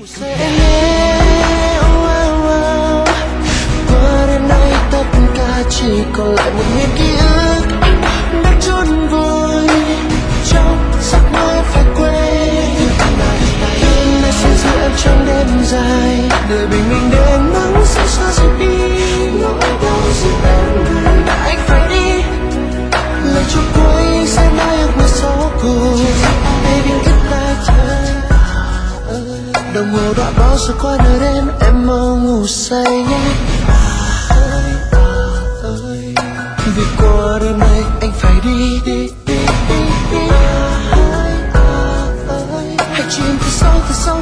Qua đêm nay tất cả chỉ còn lại một miền ký ức đã chôn vùi trong giấc mơ phải quên. Đêm nay xin giữ em trong đêm dài, đời bình minh đến nắng sẽ xa dịu đi. Nỗi đau giúp em người đã anh phải đi. Lời chúc cuối sẽ nói ước mơ số cùng. Baby goodbye time. Đồng hồ đã báo giờ qua nửa đêm, em mau ngủ say nhé. Vì qua đêm nay anh phải đi. Hãy chìm thật sâu